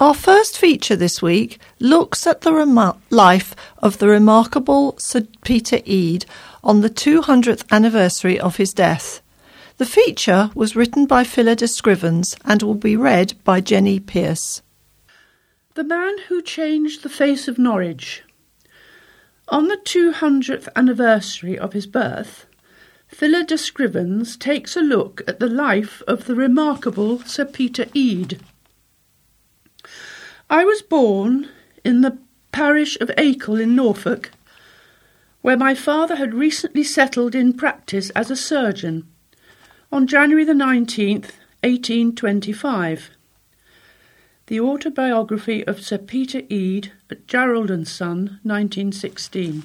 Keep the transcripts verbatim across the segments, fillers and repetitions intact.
Our first feature this week looks at the rem- life of the remarkable Sir Peter Ede on the two hundredth anniversary of his death. The feature was written by Phyllida Scrivens and will be read by Jenny Pierce. The Man Who Changed the Face of Norwich. On the two hundredth anniversary of his birth, Phyllida Scrivens takes a look at the life of the remarkable Sir Peter Ede. I was born in the parish of Acle in Norfolk, where my father had recently settled in practice as a surgeon, on January the nineteenth, eighteen twenty-five. The Autobiography of Sir Peter Ede at Jarrold and Son, nineteen sixteen.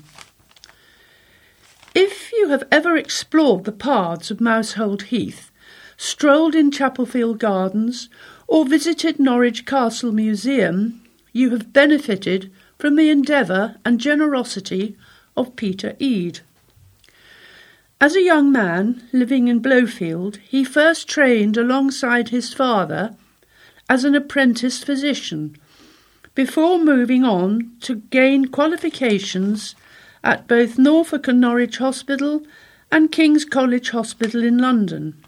If you have ever explored the paths of Mousehold Heath, strolled in Chapelfield Gardens, or visited Norwich Castle Museum, you have benefited from the endeavour and generosity of Peter Ede. As a young man living in Blowfield, he first trained alongside his father as an apprentice physician, before moving on to gain qualifications at both Norfolk and Norwich Hospital and King's College Hospital in London.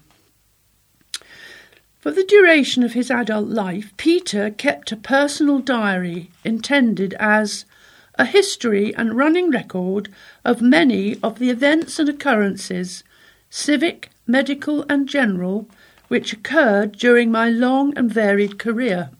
For the duration of his adult life, Peter kept a personal diary intended as a history and running record of many of the events and occurrences, civic, medical and general, which occurred during my long and varied career.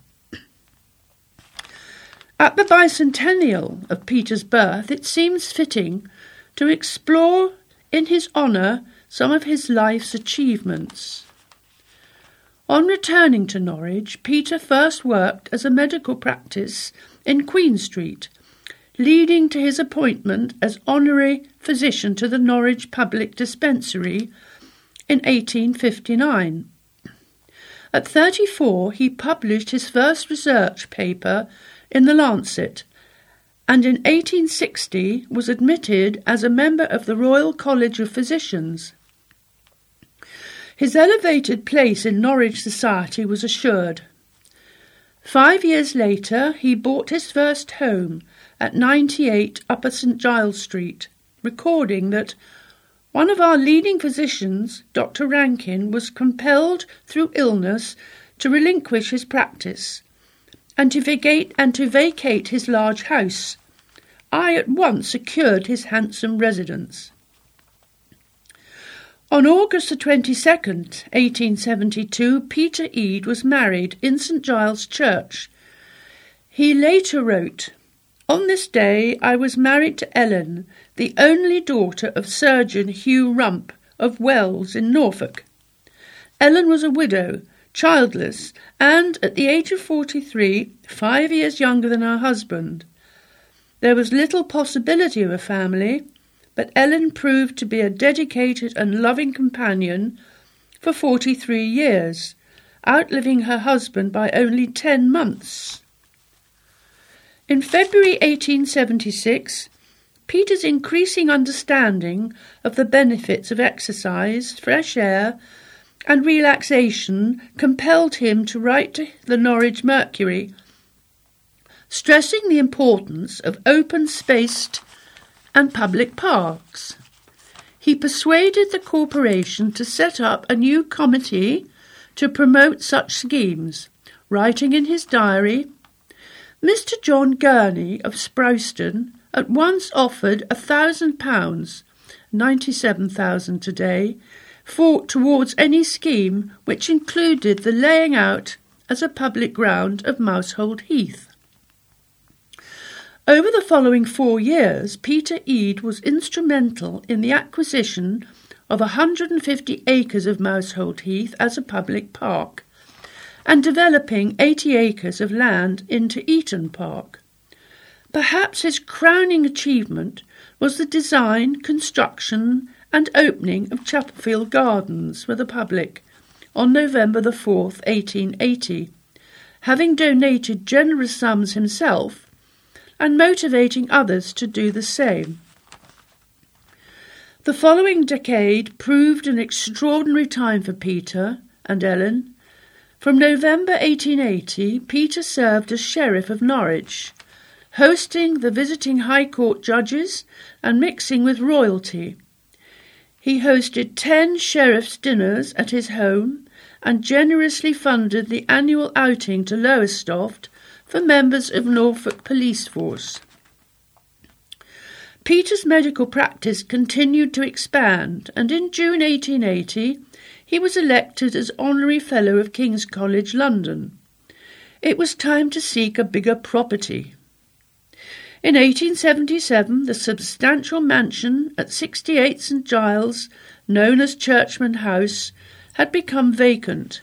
At the bicentennial of Peter's birth, it seems fitting to explore in his honour some of his life's achievements. On returning to Norwich, Peter first worked as a medical practice in Queen Street, leading to his appointment as honorary physician to the Norwich Public Dispensary in eighteen fifty-nine. At thirty-four, he published his first research paper in the Lancet, and in eighteen sixty was admitted as a member of the Royal College of Physicians. His elevated place in Norwich society was assured. Five years later, he bought his first home at ninety-eight Upper St Giles Street, recording that one of our leading physicians, Doctor Rankin, was compelled through illness to relinquish his practice and to vacate, and to vacate his large house. I at once secured his handsome residence. On August the twenty-second, eighteen seventy-two, Peter Ede was married in St Giles Church. He later wrote, "On this day I was married to Ellen, the only daughter of Surgeon Hugh Rump of Wells in Norfolk. Ellen was a widow, childless, and at the age of forty-three, five years younger than her husband. There was little possibility of a family, but Ellen proved to be a dedicated and loving companion for forty-three years, outliving her husband by only ten months. In February eighteen seventy-six, Peter's increasing understanding of the benefits of exercise, fresh air, and relaxation compelled him to write to the Norwich Mercury, stressing the importance of open-spaced and public parks. He persuaded the corporation to set up a new committee to promote such schemes, writing in his diary, "Mister John Gurney of Sprouston at once offered a thousand pounds, ninety-seven thousand today, for towards any scheme which included the laying out as a public ground of Mousehold Heath." Over the following four years, Peter Ede was instrumental in the acquisition of one hundred fifty acres of Mousehold Heath as a public park, and developing eighty acres of land into Eaton Park. Perhaps his crowning achievement was the design, construction and opening of Chapelfield Gardens for the public on November the fourth, eighteen eighty, having donated generous sums himself and motivating others to do the same. The following decade proved an extraordinary time for Peter and Ellen. From November eighteen eighty, Peter served as Sheriff of Norwich, hosting the visiting High Court judges and mixing with royalty. He hosted ten sheriff's dinners at his home and generously funded the annual outing to Lowestoft for members of Norfolk Police Force. Peter's medical practice continued to expand, and in June eighteen eighty he was elected as Honorary Fellow of King's College, London. It was time to seek a bigger property. In eighteen seventy-seven, the substantial mansion at sixty-eight St Giles, known as Churchman House, had become vacant.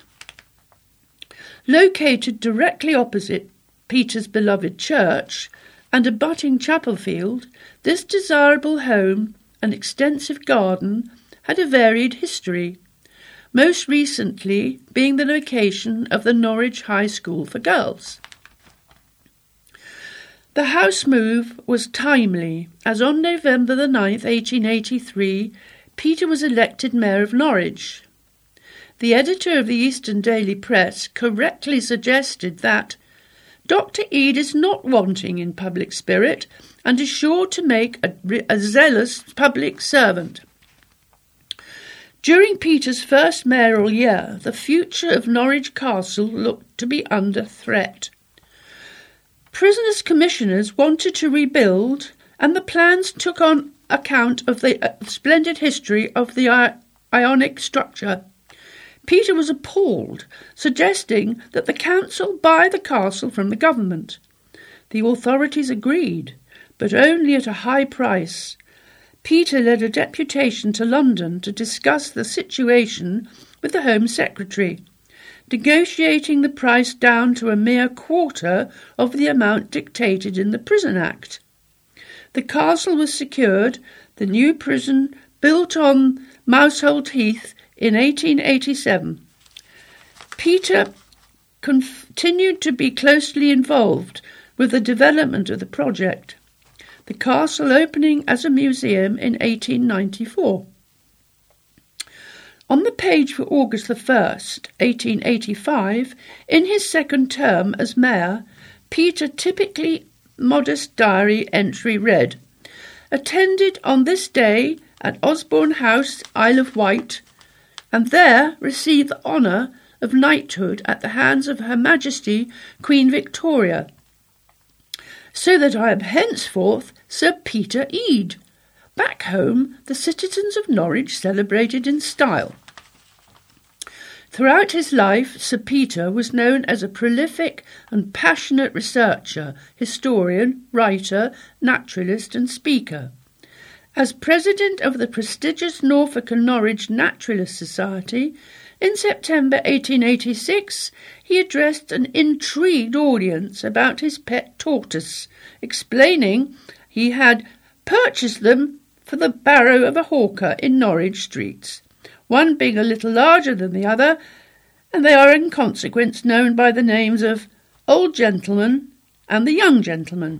Located directly opposite Peter's beloved church and abutting Chapelfield, this desirable home and extensive garden had a varied history, most recently being the location of the Norwich High School for Girls. The house move was timely, as on November the ninth, eighteen eighty-three, Peter was elected Mayor of Norwich. The editor of the Eastern Daily Press correctly suggested that Doctor Ede is not wanting in public spirit and is sure to make a, a zealous public servant. During Peter's first mayoral year, the future of Norwich Castle looked to be under threat. Prisoners' commissioners wanted to rebuild, and the plans took on account of the uh, splendid history of the I- Ionic structure. Peter was appalled, suggesting that the council buy the castle from the government. The authorities agreed, but only at a high price. Peter led a deputation to London to discuss the situation with the Home Secretary, negotiating the price down to a mere quarter of the amount dictated in the Prison Act. The castle was secured, the new prison built on Mousehold Heath in eighteen eighty-seven. Peter continued to be closely involved with the development of the project, the castle opening as a museum in eighteen ninety-four. On the page for August the first, eighteen eighty-five, in his second term as mayor, Peter typically modest diary entry read, "Attended on this day at Osborne House, Isle of Wight, and there received the honour of knighthood at the hands of Her Majesty Queen Victoria, so that I am henceforth Sir Peter Ede. Back home, the citizens of Norwich celebrated in style." Throughout his life, Sir Peter was known as a prolific and passionate researcher, historian, writer, naturalist and speaker. As president of the prestigious Norfolk and Norwich Naturalist Society, in September eighteen eighty-six, he addressed an intrigued audience about his pet tortoise, explaining he had purchased them for the barrow of a hawker in Norwich streets, one being a little larger than the other, and they are in consequence known by the names of Old Gentleman and the Young Gentleman.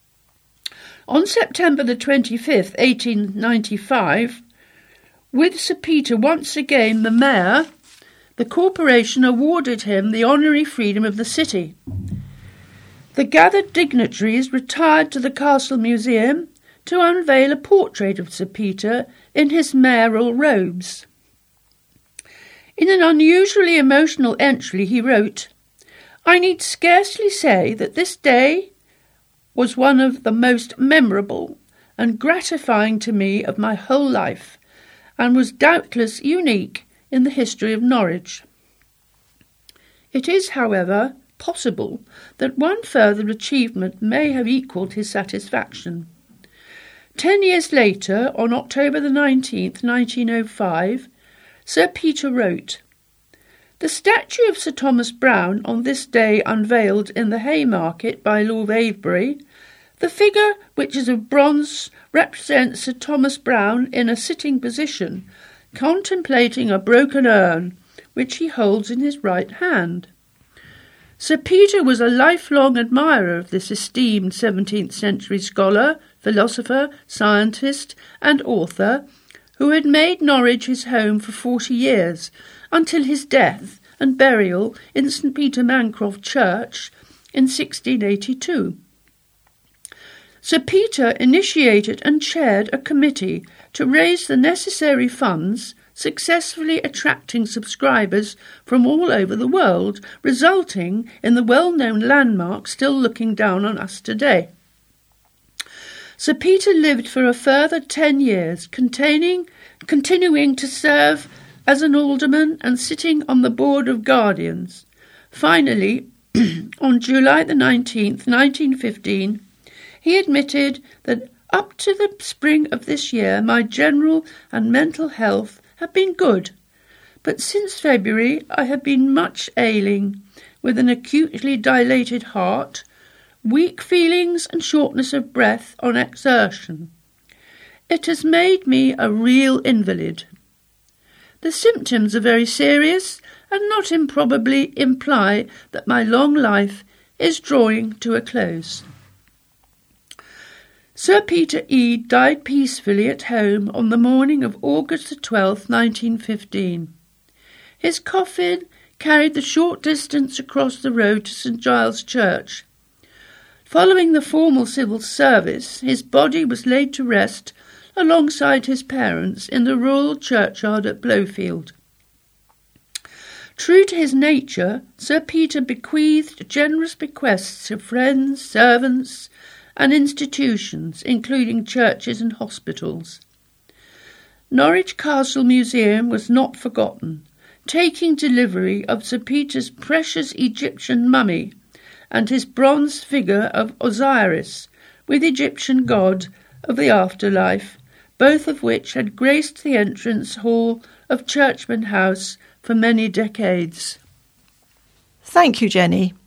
On September the twenty-fifth, eighteen ninety-five, with Sir Peter once again the mayor, the corporation awarded him the honorary freedom of the city. The gathered dignitaries retired to the Castle Museum to unveil a portrait of Sir Peter in his mayoral robes. In an unusually emotional entry he wrote, "I need scarcely say that this day was one of the most memorable and gratifying to me of my whole life, and was doubtless unique in the history of Norwich." It is, however, possible that one further achievement may have equalled his satisfaction. Ten years later, on October the nineteenth, nineteen oh five, Sir Peter wrote, "The statue of Sir Thomas Browne on this day unveiled in the Haymarket by Lord Avebury, the figure, which is of bronze, represents Sir Thomas Browne in a sitting position, contemplating a broken urn, which he holds in his right hand." Sir Peter was a lifelong admirer of this esteemed seventeenth century scholar, philosopher, scientist and author, who had made Norwich his home for forty years, until his death and burial in St Peter Mancroft Church in sixteen eighty-two. Sir Peter initiated and chaired a committee to raise the necessary funds, successfully attracting subscribers from all over the world, resulting in the well-known landmark still looking down on us today. Sir Peter lived for a further ten years, containing, continuing to serve as an alderman and sitting on the Board of Guardians. Finally, on July the nineteenth, nineteen fifteen, he admitted that up to the spring of this year my general and mental health had been good, but since February I have been much ailing, with an acutely dilated heart, weak feelings and shortness of breath on exertion. It has made me a real invalid. The symptoms are very serious and not improbably imply that my long life is drawing to a close. Sir Peter Ede died peacefully at home on the morning of August the twelfth, nineteen fifteen. His coffin carried the short distance across the road to St Giles Church. Following the formal civil service, his body was laid to rest alongside his parents in the rural churchyard at Blowfield. True to his nature, Sir Peter bequeathed generous bequests to friends, servants, and institutions, including churches and hospitals. Norwich Castle Museum was not forgotten, taking delivery of Sir Peter's precious Egyptian mummy and his bronze figure of Osiris, with Egyptian god of the afterlife, both of which had graced the entrance hall of Churchman House for many decades. Thank you, Jenny.